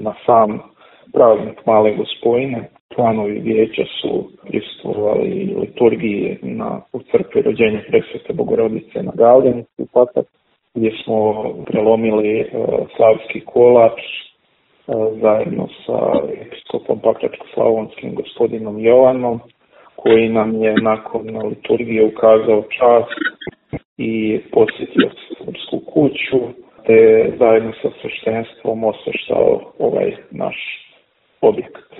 na sam praznik Male Gospojine. Članovi vijeća su prisustvovali liturgiji u crkvi Rođenja Presvete Bogorodice na Galdenici u Pakrac, gdje smo prelomili slavski kolač zajedno sa episkopom Pakračko-slavonskim gospodinom Jovanom, koji nam je nakon liturgije ukazao čast i posjetio srpsku kuću, te zajedno sa sveštenstvom osveštao ovaj naš objekt.